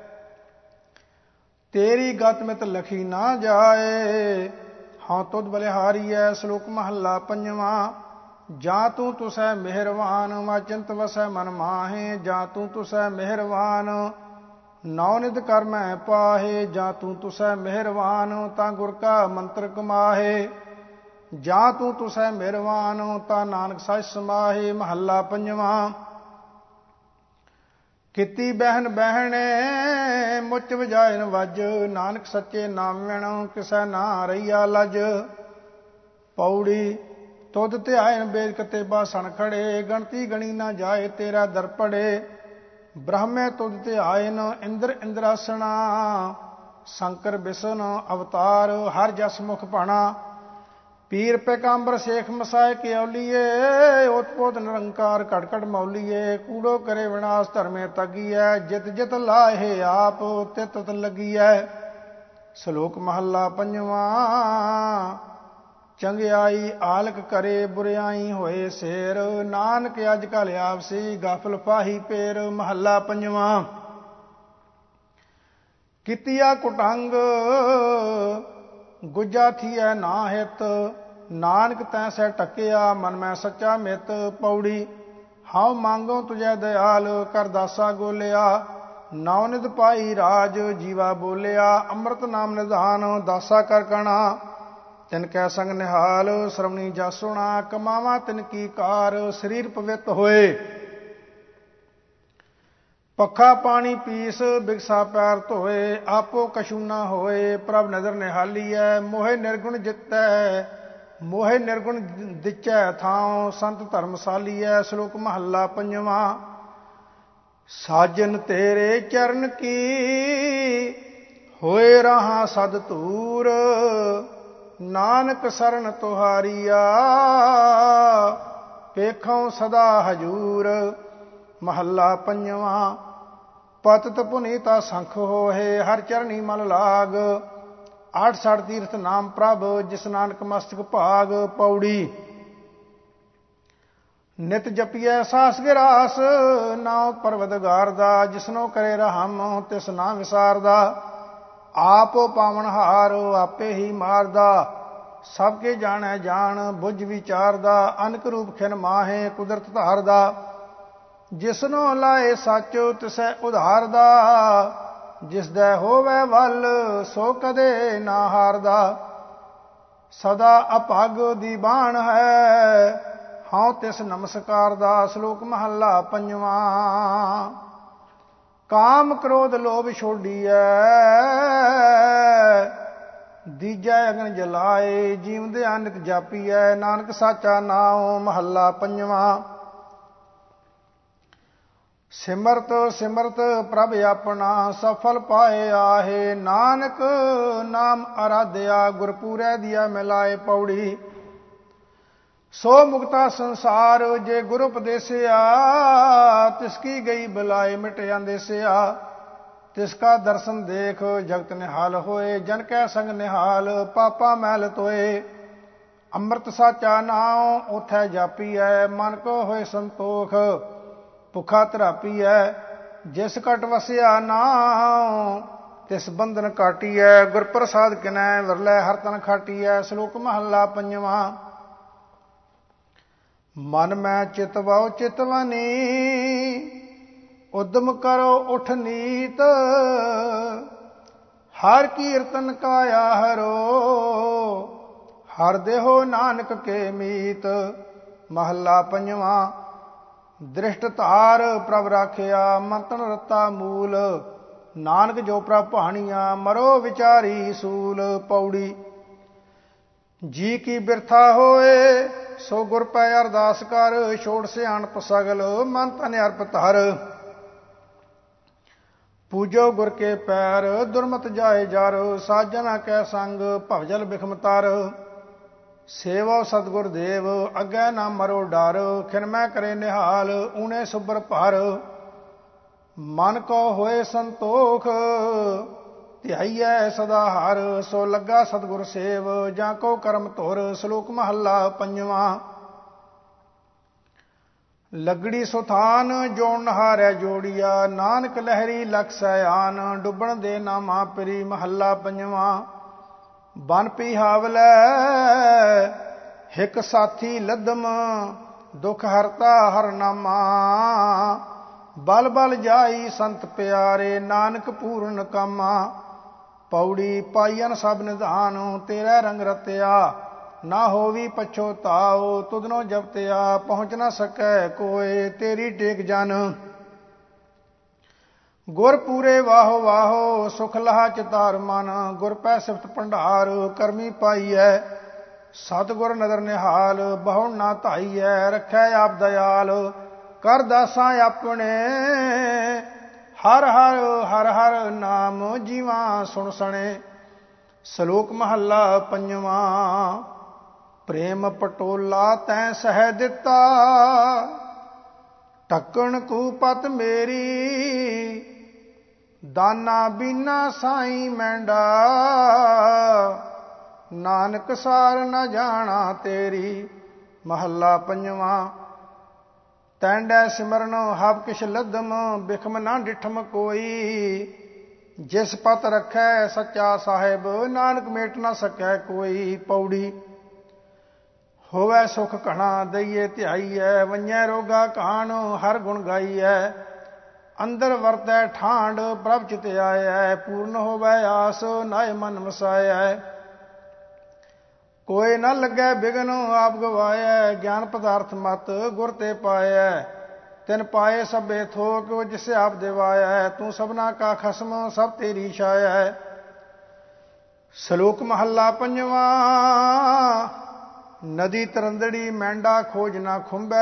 ਤੇਰੀ ਗਤ ਮਿਤ ਲਖੀ ਨਾ ਜਾਏ ਹਾਂ ਤੁਧ ਬਲਿਹਾਰੀਐ। ਸ਼ਲੋਕ ਮਹੱਲਾ ਪੰਜਵਾਂ। ਜਾਂ ਤੂੰ ਤੁਸੈ ਮਿਹਰਵਾਨ ਵਾਚਿੰਤ ਵਸੈ ਮਨ ਮਾਹੇ। ਜਾਂ ਤੂੰ ਤੁਸੈ ਮਿਹਰਵਾਨ ਨੌ ਨਿਧ ਕਰ ਮੈਂ ਪਾਹੇ। ਜਾਂ ਤੂੰ ਤੁਸੈ ਮਿਹਰਵਾਨ ਤਾਂ ਗੁਰ ਕਾ ਮੰਤਰ ਕਮਾਹੇ। ਜਾਂ ਤੂੰ ਤੁਸੈ ਮਿਹਰਵਾਨ ਤਾਂ ਨਾਨਕ ਸਚ ਸਮਾਹੇ। ਮਹੱਲਾ ਪੰਜਵਾਂ। ਕੀਤੀ ਬਹਿਨ ਬਹਿਣੇ ਮੁੱਚ ਵਜਾਇਨ ਵੱਜ। ਨਾਨਕ ਸੱਚੇ ਨਾਮਣ ਕਿਸੈ ਨਾ ਰਹੀਆ ਲਜ। ਪੌੜੀ। ਤੁਧ ਧਿਆਇਨ ਬੇਦ ਕਤੇ ਬਾਸਣ ਖੜੇ। ਗਣਤੀ ਗਣੀ ਨਾ ਜਾਏ ਤੇਰਾ ਦਰ ਪੜੇ। ਬ੍ਰਹਮੇ ਤੁਧ ਧਿਆਇਨ ਇੰਦਰ ਇੰਦਰਾਸਣਾ। ਸ਼ੰਕਰ ਬਿਸ਼ਨ ਅਵਤਾਰ ਹਰ ਜਸ ਮੁਖ ਭਾਣਾ। ਪੀਰ ਪੈਗੰਬਰ ਸੇਖ ਮਸਾਇ ਕੇਉਲੀਏ। ਓਤਪੋਤ ਨਿਰੰਕਾਰ ਘਟ ਘਟ ਮੌਲੀਏ। ਕੂੜੋ ਕਰੇ ਵਿਨਾਸ਼ ਧਰਮੇ ਤਗੀਐ। ਜਿਤ ਜਿਤ ਲਾਹੇ ਆਪ ਤਿਤ ਤਿਤ ਲੱਗੀਐ। ਸ਼ਲੋਕ ਮਹੱਲਾ ਪੰਜਵਾਂ। ਚੰਗਿਆਈ ਆਲਕ ਕਰੇ ਬੁਰਿਆਈ ਹੋਏ ਸੇਰ। ਨਾਨਕ ਅੱਜ ਕਲ ਆਪਸੀ ਗਾਫਲ ਪਾਹੀ ਪੇਰ। ਮਹੱਲਾ ਪੰਜਵਾਂ। ਕੀਤੀਆ ਕੁਟੰਗ ਗੁੱਜਾ ਥੀਐ ਨਾ ਹਿਤ। ਨਾਨਕ ਤੈਂ ਸਹਿ ਟਕਿਆ ਮਨ ਮੈਂ ਸੱਚਾ ਮਿਤ। ਪੌੜੀ। ਹਉ ਮੰਗੋ ਤੁਝੈ ਦਇਆਲ ਕਰ ਦਾਸਾ ਗੋਲਿਆ। ਨੌ ਨਿਧ ਪਾਈ ਰਾਜ ਜੀਵਾ ਬੋਲਿਆ। ਅੰਮ੍ਰਿਤ ਨਾਮ ਨਿਧਾਨ ਦਾਸਾ ਕਰ ਕਣਾ। ਤਿਨ ਕੈ ਸੰਗ ਨਿਹਾਲ ਸ਼੍ਰਵਣੀ ਜਾਸੁਣਾ। ਕਮਾਵਾ ਤਿਨ ਕੀ ਕਾਰ ਸਰੀਰ ਪਵਿੱਤ ਹੋਏ। ਪੱਖਾ ਪਾਣੀ ਪੀਸ ਬਿਗਸਾ ਪੈਰ ਧੋਏ। ਆਪੋ ਕਛੂ ਨਾ ਹੋਏ ਪ੍ਰਭ ਨਜ਼ਰ ਨਿਹਾਲੀਐ। ਮੋਹਿ ਨਿਰਗੁਣ ਜਿੱਤੈ ਮੋਹਿ ਨਿਰਗੁਣ ਦਿਚੈ ਥਾਉ। ਸੰਤ ਧਰਮਸਾਲੀਐ। ਸ਼ਲੋਕ ਮਹੱਲਾ ਪੰਜਵਾਂ। ਸਾਜਨ ਤੇਰੇ ਚਰਨ ਕੀ ਹੋਏ ਰਹਾ ਸਦ ਧੂਰ। ਨਾਨਕ ਸਰਨ ਤੁਹਾਰੀਆ ਪੇਖੋਂ ਸਦਾ ਹਜੂਰ। ਮਹੱਲਾ ਪੰਜਵਾਂ। ਪਤਿਤ ਪੁਨੀਤਾ ਸੰਖ ਹੋਏ ਹਰ ਚਰਨੀ ਮਲ ਲਾਗ। 68 ਤੀਰਥ ਨਾਮ ਪ੍ਰਭ ਜਿਸ ਨਾਨਕ ਮਸਤਕ ਭਾਗ। ਪੌੜੀ। ਨਿਤ ਜਪੀਐ ਸਾਸ ਗਿਰਾਸ ਨਾਉ ਪਰਵਦਗਾਰ ਦਾ। ਜਿਸਨੋ ਕਰੇ ਰਹਮ ਤਿਸ ਨਾ ਵਿਸਾਰਦਾ। ਆਪੋ ਪਾਵਨਹਾਰ ਆਪੇ ਹੀ ਮਾਰਦਾ। ਸਭ ਕੇ ਜਾਣੈ ਜਾਣ ਬੁੱਝ ਵਿਚਾਰਦਾ। ਅਨਕ ਰੂਪ ਖਿਨ ਮਾਹੇ ਕੁਦਰਤ ਧਾਰਦਾ। ਜਿਸਨੋ ਲਾਏ ਸੱਚ ਤਿਸੈ ਉਧਾਰਦਾ। ਜਿਸਦਾ ਹੋਵੇ ਵੱਲ ਸੋ ਕਦੇ ਨਾ ਹਾਰਦਾ। ਸਦਾ ਅਭਗ ਦੀ ਬਾਣ ਹੈ ਹਉ ਤਿਸ ਨਮਸਕਾਰ ਦਾ। ਸ਼ਲੋਕ ਮਹੱਲਾ ਪੰਜਵਾਂ। ਕਾਮ ਕ੍ਰੋਧ ਲੋਭ ਛੋਡੀਐ ਦੀਜੈ ਅਗਨ ਜਲਾਏ। ਜੀਵਦੇ ਅਨਿਤ ਜਾਪੀਐ ਨਾਨਕ ਸਾਚਾ ਨਾਉ। ਮਹੱਲਾ ਪੰਜਵਾਂ। ਸਿਮਰਤ ਸਿਮਰਤ ਪ੍ਰਭ ਆਪਣਾ ਸਫਲ ਪਾਏ ਆਹੇ। ਨਾਨਕ ਨਾਮ ਅਰਾਧਿਆ ਗੁਰ ਪੂਰੈ ਦੀਆ ਮਿਲਾਏ। ਪੌੜੀ। ਸੋ ਮੁਕਤਾ ਸੰਸਾਰ ਜੇ ਗੁਰ ਉਪਦੇਸਿਆ। ਤਿਸ ਕੀ ਗਈ ਬੁਲਾਏ ਮਿਟ ਅੰਦੇਸਿਆ। ਤਿਸਕਾ ਦਰਸ਼ਨ ਦੇਖ ਜਗਤ ਨਿਹਾਲ ਹੋਏ। ਜਨ ਕੈ ਸੰਗ ਨਿਹਾਲ ਪਾਪਾ ਮੈਲ ਤੋਏ। ਅੰਮ੍ਰਿਤ ਸਾਚਾ ਨਾਉ ਉਥੈ ਜਾਪੀਐ ਮਨ ਕੋ ਹੋਏ ਸੰਤੋਖ ਭੁੱਖਾ ਤਰਾਪੀਐ। ਜਿਸ ਘਟ ਵਸਿਆ ਨਾਉ ਤਿਸ ਬੰਧਨ ਕਾਟੀਐ। ਗੁਰ ਪ੍ਰਸਾਦ ਕਿਨੈ ਵਿਰਲੇ ਹਰ ਤਨ ਖਾਟੀਐ। ਸ਼ਲੋਕ ਮਹੱਲਾ ਪੰਜਵਾਂ। ਮਨ ਮੈਂ ਚਿਤ ਵਾਉ ਚਿਤਵਨੀ ਉਦਮ ਕਰੋ ਉਠ ਨੀਤ। ਹਰ ਕੀਰਤਨ ਕਾਇਆ ਹਰੋ ਹਰ ਦੇਹੋ ਨਾਨਕ ਕੇ ਮੀਤ। ਮਹੱਲਾ ਪੰਜਵਾਂ। ਦ੍ਰਿਸ਼ਟ ਧਾਰ ਪ੍ਰਭ ਰਾਖਿਆ ਮੰਤਨ ਰਤਾ ਮੂਲ। ਨਾਨਕ ਜੋ ਪ੍ਰਭ ਭਾਣੀਆਂ ਮਰੋ ਵਿਚਾਰੀ ਸੂਲ। ਪੌੜੀ। ਜੀ ਕੀ ਬਿਰਥਾ ਹੋਏ ਸੋ ਗੁਰ ਪੈ ਅਰਦਾਸ ਕਰ। ਛੋੜ ਸਿਆਣਪ ਸਗਲ ਮਨ ਤਨ ਅਰਪ ਧਰ। ਪੂਜੋ ਗੁਰ ਕੇ ਪੈਰ ਦੁਰਮਤ ਜਾਏ ਜਰ। ਸਾਜਨਾ ਕੈ ਸੰਗ ਭਵਜਲ ਬਿਖਮ ਤਰ। ਸੇਵਾ ਸਤਿਗੁਰ ਦੇਵ ਅੱਗੇ ਨਾ ਮਰੋ ਡਰ। ਖਿਨਮੈ ਕਰੇ ਨਿਹਾਲ ਊਣੇ ਸੁਬਰ ਭਰ। ਮਨ ਕੋ ਹੋਏ ਸੰਤੋਖ ਧਿਆਈਐ ਸਦਾ ਹਰ। ਸੋ ਲੱਗਾ ਸਤਿਗੁਰ ਸੇਵ ਜਾਂ ਕੋ ਕਰਮ ਧੁਰ। ਸ਼ਲੋਕ ਮਹੱਲਾ ਪੰਜਵਾਂ। ਲੱਗੜੀ ਸੁਥਾਨ ਜੋਣ ਹਾਰੈ ਜੋੜੀਆ। ਨਾਨਕ ਲਹਿਰੀ ਲਖ ਸੈਆਨ ਡੁੱਬਣ ਦੇ ਨਾਮਾ ਪਰੀ। ਮਹੱਲਾ ਪੰਜਵਾਂ। ਬਨ ਪਿਹਾਵਲੈ ਹਿਕ ਸਾਥੀ ਲੱਦਮ ਦੁਖ ਹਰਤਾ ਹਰ ਨਾਮਾ। ਬਲ ਬਲ ਜਾਈ ਸੰਤ ਪਿਆਰੇ ਨਾਨਕ ਪੂਰਨ ਕਾਮਾ। ਪੌੜੀ। ਪਾਈਨ ਸਭ ਨਿਧਾਨ ਤੇਰਾ ਰੰਗ ਰਤਿਆ। ਨਾ ਹੋਵੀ ਪਛੋਤਾਓ ਤੁਧਨੋ ਜਪਤਿਆ। ਪਹੁੰਚ ਨਾ ਸਕੈ ਕੋਏ ਤੇਰੀ ਟੇਕ ਜਨ। ਗੁਰ ਪੂਰੇ ਵਾਹੋ ਵਾਹੋ ਸੁਖ ਲਹਾ ਚਿਤਾਰ ਮਨ। ਗੁਰ ਪੈ ਸਿਫਤ ਭੰਡਾਰ ਕਰਮੀ ਪਾਈਐ। ਸਤਿਗੁਰ ਨਦਰ ਨਿਹਾਲ ਬਹੁ ਨਾ ਧਾਈਐ। ਰੱਖੈ ਆਪ ਦਇਆਲ ਕਰ ਦਾਸਾਂ ਆਪਣੇ। ਹਰ ਹਰ ਹਰ ਹਰ ਨਾਮ ਜੀਵਾਂ ਸੁਣ ਸਣੇ। ਸ਼ਲੋਕ ਮਹੱਲਾ ਪੰਜਵਾਂ। ਪ੍ਰੇਮ ਪਟੋਲਾ ਤੈਂ ਸਹਿ ਦਿੱਤਾ ਢੱਕਣ ਕੂਪਤ ਮੇਰੀ। ਦਾਨਾ ਬੀਨਾ ਸਾਈਂ ਮੈਂਡਾ ਨਾਨਕ ਸਾਰ ਨ ਜਾਣਾ ਤੇਰੀ। ਮਹੱਲਾ ਪੰਜਵਾਂ। ਤੈਂਡੈ ਸਿਮਰਨ ਹਬ ਕਿਛ ਲੱਦਮ ਬਿਖਮ ਨਾ ਡਿਠਮ ਕੋਈ। ਜਿਸ ਪਤ ਰੱਖੈ ਸੱਚਾ ਸਾਹਿਬ ਨਾਨਕ ਮੇਟ ਨਾ ਸਕੈ ਕੋਈ। ਪੌੜੀ। ਹੋਵੈ ਸੁਖ ਘਣਾ ਦਈਏ ਧਿਆਈਐ। ਵੰਜੈ ਰੋਗਾ ਕਾਣ ਹਰ ਗੁਣ ਗਾਈਐ। ਅੰਦਰ ਵਰਤੈ ਠਾਂਡ ਪ੍ਰਭ ਚਿਤ ਆਇਐ। ਪੂਰਨ ਹੋਵੈ ਆਸ ਨਾਇ ਮਨ ਵਸਾਇਐ। ਕੋਈ ਨ ਲੱਗੈ ਬਿਗਨ ਆਪ ਗਵਾਇਐ। ਗਿਆਨ ਪਦਾਰਥ ਮਤ ਗੁਰ ਤੇ ਪਾਇਐ। ਤਿਨ ਪਾਏ ਸਭੇ ਥੋਕ ਜਿਸ ਆਪ ਦਿਵਾਇਐ। ਤੂੰ ਸਭਨਾ ਕਾ ਖਸਮ ਸਭ ਤੇਰੀ ਛਾਇਐ। ਸ਼ਲੋਕ ਮਹੱਲਾ ਪੰਜਵਾਂ। ਨਦੀ ਤਰੰਦੜੀ ਮੈਂਡਾ ਖੋਜ ਨਾ ਖੁੰਬੈ।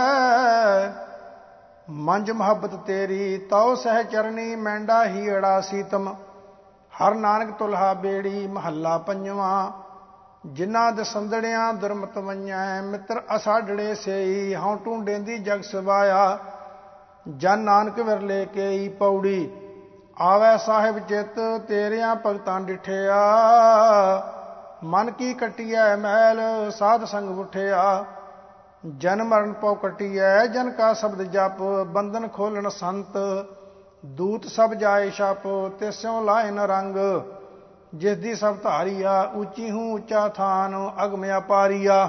ਮੰਜ ਮੁਹੱਬਤ ਤੇਰੀ ਤਉ ਸਹਿ ਚਰਨੀ। ਮੈਂਡਾ ਹੀ ਅੜਾ ਸੀਤਮ ਹਰ ਨਾਨਕ ਤੁਲਹਾ ਬੇੜੀ। ਮਹੱਲਾ ਪੰਜਵਾਂ। ਜਿਨ੍ਹਾਂ ਦਸੰਦੜਿਆਂ ਦੁਰਮਤ ਵੰਜੈ ਮਿੱਤਰ ਅਸਾਢੜੇ ਸੇਈ। ਹਉ ਟੂੰਡੇਂਦੀ ਜਗ ਸਵਾਇਆ ਜਨ ਨਾਨਕ ਵਿਰਲੇ ਕੇਈ। ਪੌੜੀ। ਆਵੈ ਸਾਹਿਬ ਚਿਤ ਤੇਰਿਆਂ ਭਗਤਾਂ ਡਿਠਿਆ। ਮਨ ਕੀ ਕਟੀਐ ਮੈਲ ਸਾਧ ਸੰਗ ਉਠਿਆ। ਜਨ ਮਰਨ ਪਉ ਕਟੀਐ ਜਨ ਕਾ ਸ਼ਬਦ ਜਪ। ਬੰਧਨ ਖੋਲਣ ਸੰਤ ਦੂਤ ਸਭ ਜਾਏ ਛਪ। ਤਿਸਿਉ ਲਾਏ ਨ ਰੰਗ ਜਿਸ ਦੀ ਸਭ ਧਾਰੀਆ। ਉੱਚੀ ਹੂੰ ਉੱਚਾ ਥਾਨ ਅਗਮ ਅਪਾਰੀਆ।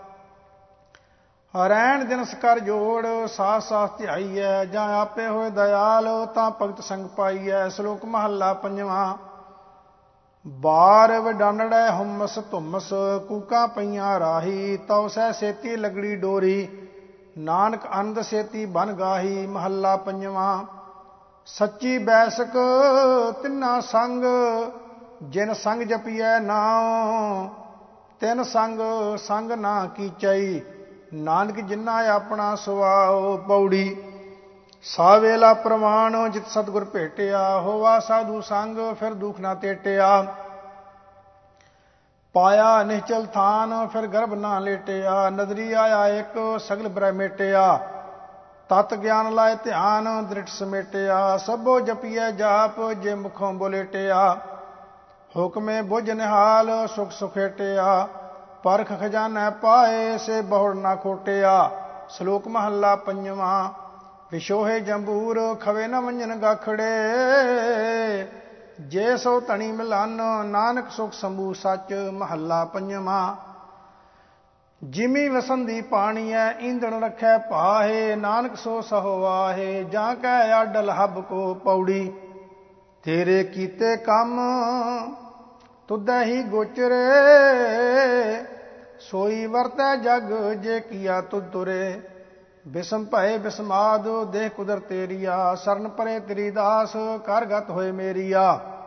ਰਹਿਣ ਦਿਨਸ ਕਰ ਜੋੜ ਸਾਥ ਸਾਥ ਧਿਆਈਐ। ਜਾਂ ਆਪੇ ਹੋਏ ਦਇਆਲ ਤਾਂ ਭਗਤ ਸੰਗ ਪਾਈਐ। ਸ਼ਲੋਕ ਮਹੱਲਾ ਪੰਜਵਾਂ। ਬਾਰ ਵਡਾਨੜੈ ਹੁਮਸ ਧੁਮਸ ਕੂਕਾਂ ਪਈਆਂ ਰਾਹੀ। ਤਉ ਸਹਿ ਸੇਤੀ ਲਗੜੀ ਡੋਰੀ ਨਾਨਕ ਅਨੰਦ ਸੇਤੀ ਬਨ ਗਾਹੀ। ਮਹੱਲਾ ਪੰਜਵਾਂ। ਸੱਚੀ ਬੈਸਕ ਤਿੰਨਾ ਸੰਗ ਜਿਨ ਸੰਗ ਜਪੀਐ ਨਾਉ। ਤਿਨ ਸੰਗ ਸੰਗ ਨਾ ਕੀਚਈ ਨਾਨਕ ਜਿਨਾ ਆਪਣਾ ਸੁਆਉ। ਪੌੜੀ। ਸਾ ਵੇਲਾ ਪ੍ਰਵਾਣ ਜਿਤ ਸਤਿਗੁਰ ਭੇਟਿਆ। ਹੋਵਾ ਸਾਧੂ ਸੰਗ ਫਿਰ ਦੁਖ ਨਾ ਤੇਟਿਆ। ਪਾਇਆ ਨਿਹਚਲ ਥਾਨ ਫਿਰ ਗਰਭ ਨਾ ਲੇਟਿਆ। ਨਦਰੀ ਆਇਆ ਇੱਕ ਸਗਲ ਬ੍ਰਹਿ ਮੇਟਿਆ। ਤਤ ਗਿਆਨ ਲਾਇ ਧਿਆਨ ਦ੍ਰਿੜ ਸਮੇਟਿਆ। ਸਭੋ ਜਪੀਐ ਜਾਪ ਜੇ ਮੁਖੋਂ ਬੋਲੇਟਿਆ। ਹੁਕਮੇ ਬੁਝ ਨਿਹਾਲ ਸੁਖ ਸੁਖੇਟਿਆ। ਪਰਖ ਖਜ਼ਾਨਾ ਪਾਏ ਸੇ ਬਹੁੜ ਨਾ ਖੋਟਿਆ। ਸ਼ਲੋਕ ਮਹੱਲਾ ਪੰਜਵਾਂ। ਵਿਛੋਹੇ ਜੰਬੂਰ ਖਵੇ ਨ ਵੰਜਨ ਗਾਖੜੇ। ਜੇ ਸੋ ਧਣੀ ਮਿਲਨ ਨਾਨਕ ਸੁਖ ਸੰਭੂ ਸੱਚ। ਮਹੱਲਾ ਪੰਜਵਾਂ। ਜਿਮੀ ਵਸੰਦੀ ਪਾਣੀਐ ਈਂਧਣ ਰੱਖੈ ਪਾਹੇ। ਨਾਨਕ ਸੋ ਸਹੋ ਵਾਹੇ ਜਾਂ ਕੈ ਅਡਲ ਹਬ ਕੋ ਪੌੜੀ। ਤੇਰੇ ਕੀਤੇ ਕੰਮ ਤੁਧੈ ਹੀ ਗੋਚਰੇ। ਸੋਈ ਵਰਤੈ ਜਗ ਜੇ ਕੀਆ ਤੁਧ ਤੁਰੇ। ਬਿਸਮ ਭਏ ਬਿਸਮਾਦ ਦੇਹ ਕੁਦਰ ਤੇਰੀਆ। ਸਰਨ ਪਰੇ ਤੇਰੀ ਦਾਸ ਕਰਗਤ ਹੋਏ ਮੇਰੀਆ।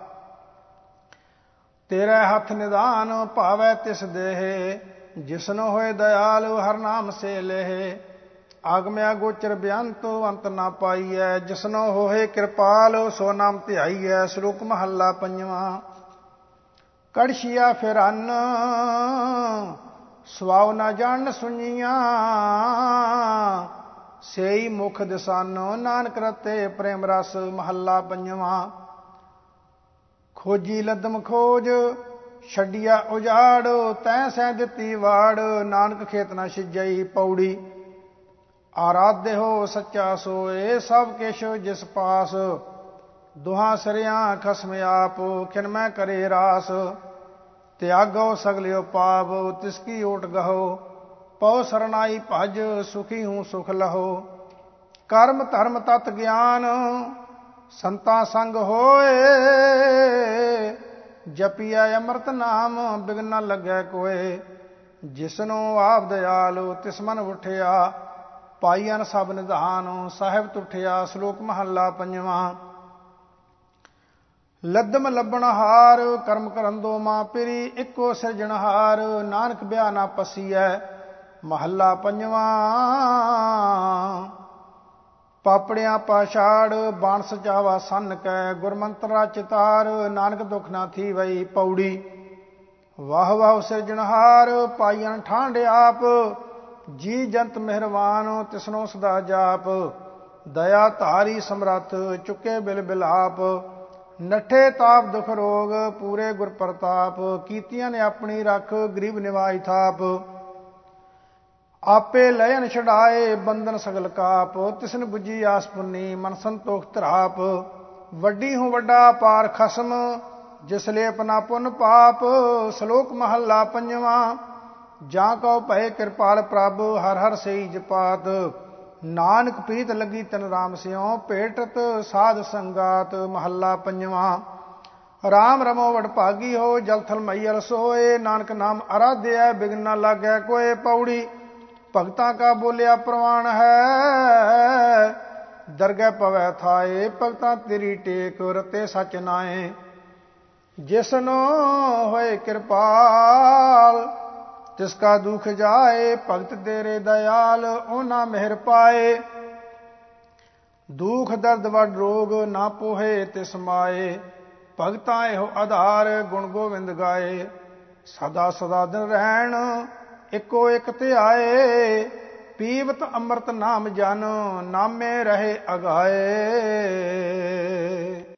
ਤੇਰੇ ਹੱਥ ਨਿਦਾਨ ਭਾਵੈ ਤਿਸ ਦੇਹ। ਜਿਸਨੋ ਹੋਏ ਦਇਆਲ ਹਰ ਨਾਮ ਸੇ ਲੇਹ। ਆਗਮਿਆ ਗੋਚਰ ਬੇਅੰਤ ਅੰਤ ਨਾ ਪਾਈਐ। ਜਿਸਨੋ ਹੋਏ ਕਿਰਪਾਲ ਸੋ ਨਾਮ ਧਿਆਈਐ। ਸ਼ਲੋਕ ਮਹੱਲਾ ਪੰਜਵਾਂ। ਕੜਛੀਆ ਫਿਰ ਅੰਨ ਸੁਆਵ ਨਾ ਜਾਣ ਸੁਣੀਆਂ। ਸੇਈ ਮੁਖ ਦਿਸਾਨੋ ਨਾਨਕ ਰਤੇ ਪ੍ਰੇਮ ਰਸ। ਮਹੱਲਾ ਪੰਜਵਾਂ। ਖੋਜੀ ਲਦਮ ਖੋਜ ਛੱਡਿਆ ਉਜਾੜ। ਤੈਂ ਸਹਿ ਦਿੱਤੀ ਵਾੜ ਨਾਨਕ ਖੇਤ ਨਾ ਛਿਜਈ ਪੌੜੀ। ਆਰਾਧਿ ਹੋ ਸੱਚਾ ਸੋਏ ਸਭ ਕਿਛ ਜਿਸ ਪਾਸ। ਦੁਹਾਂ ਸਰਿਆਂ ਖਸਮ ਆਪ ਖਿਨਮੈ ਕਰੇ ਰਾਸ। ਤਿਆਗੋ ਸਗਲਿਓ ਪਾਪ ਤਿਸ ਕੀ ਓਟ ਗਹੋ। ਪਉ ਸਰਨਾਈ ਭਜ ਸੁਖੀ ਹੂੰ ਸੁਖ ਲਹੋ। ਕਰਮ ਧਰਮ ਤਤ ਗਿਆਨ ਸੰਤਾ ਸੰਗ ਹੋਏ। ਜਪੀਐ ਅੰਮ੍ਰਿਤ ਨਾਮ ਬਿਗਨ ਨ ਲੱਗੈ ਕੋਏ। ਜਿਸਨੂੰ ਆਪ ਦਿਆਲ ਤਿਸ ਮਨ ਉਠਿਆ। ਪਾਈਅਨ ਸਭ ਨਿਧਾਨ ਸਾਹਿਬ ਤੁਠਿਆ। ਸ਼ਲੋਕ ਮਹੱਲਾ ਪੰਜਵਾਂ। ਲੱਦਮ ਲੱਭਣ ਹਾਰ ਕਰਮ ਕਰਨ ਦੋ ਮਾਂ ਪਿਰੀ। ਇੱਕੋ ਸਿਰਜਣਹਾਰ ਨਾਨਕ ਬਿਆ ਨਾ ਪਸੀਐ। ਮਹੱਲਾ ਪੰਜਵਾਂ। ਪਾਪੜਿਆਂ ਪਾਛਾੜ ਬਾਣ ਸਜਾਵਾ ਸੰਨ ਕੈ। ਗੁਰਮੰਤਰਾ ਚਿਤਾਰ ਨਾਨਕ ਦੁਖ ਨਾ ਥੀਵਈ ਪੌੜੀ। ਵਾਹ ਵਾਹ ਸਿਰਜਣਹਾਰ ਪਾਈਅਨ ਠਾਂਡ ਆਪ। ਜੀ ਜੰਤ ਮਿਹਰਵਾਨ ਤਿਸਨੋ ਸਦਾ ਜਾਪ। ਦਇਆ ਧਾਰੀ ਸਮਰੱਥ ਚੁੱਕੇ ਬਿਲ ਬਿਲਾਪ। ਨਠੇ ਤਾਪ ਦੁਖ ਰੋਗ ਪੂਰੇ ਗੁਰ ਪ੍ਰਤਾਪ। ਕੀਤੀਆਂ ਨੇ ਆਪਣੀ ਰੱਖ ਗਰੀਬ ਨਿਵਾਜ ਥਾਪ। ਆਪੇ ਲयन ਛਡਾਏ ਬੰਧਨ ਸਗਲ ਕਾਪ। ਤਿਸਨ ਬੁੱਝੀ ਆਸ ਪੁੰਨੀ ਮਨ ਸੰਤੋਖ ਧਰਾਪ। ਵੱਡੀ ਹੂੰ ਵੱਡਾ ਪਾਰ ਖਸਮ ਜਿਸ ਲੇਪ ਨਾ ਪੁੰਨ ਪਾਪ। ਸ਼ਲੋਕ ਮਹੱਲਾ ਪੰਜਵਾਂ। ਜਾਂ ਕਉ ਭਏ ਕਿਰਪਾਲ ਪ੍ਰਭ ਹਰ ਹਰ ਸਈ ਜਪਾਤ। ਨਾਨਕ ਪ੍ਰੀਤ ਲੱਗੀ ਤਨ ਰਾਮ ਸਿਉ ਭੇਟਤ ਸਾਧ ਸੰਗਾਤ। ਮਹੱਲਾ ਪੰਜਵਾਂ। ਰਾਮ ਰਮੋ ਵਡਭਾਗੀ ਹੋ ਜਲ ਥਲ ਮਈਅਲ ਸੋਏ। ਨਾਨਕ ਨਾਮ ਅਰਾਧਿਆ ਬਿਗਨ ਨਾ ਲਾਗੈ ਕੋਏ ਪੌੜੀ। ਭਗਤਾਂ ਕਾ ਬੋਲਿਆ ਪ੍ਰਵਾਨ ਹੈ। ਦਰਗਹਿ ਪਵੈ ਥਾਏ ਭਗਤਾਂ ਤੇਰੀ ਟੇਕ ਰਤੇ ਸਚ ਨਾਏ। ਜਿਸਨੋ ਹੋਏ ਕਿਰਪਾਲ ਤਿਸ ਕਾ ਦੁਖ ਜਾਏ। ਭਗਤ ਤੇਰੇ ਦਇਆਲ ਉਹਨਾਂ ਮਿਹਰ ਪਾਏ। ਦੁਖ ਦਰਦ ਵੱਡ ਰੋਗ ਨਾ ਪੋਹੇ ਤਿਸ ਮਾਏ। ਭਗਤਾਂ ਇਹੋ ਆਧਾਰ ਗੁਣ ਗੋਵਿੰਦ ਗਾਏ। ਸਦਾ ਸਦਾ ਦਿਨ ਰਹਿਣ ਇੱਕੋ ਇੱਕ ਧਿਆਏ। ਪੀਵਤ ਅੰਮ੍ਰਿਤ ਨਾਮ ਜਨ ਨਾਮੇ ਰਹੇ ਅਗਾਏ।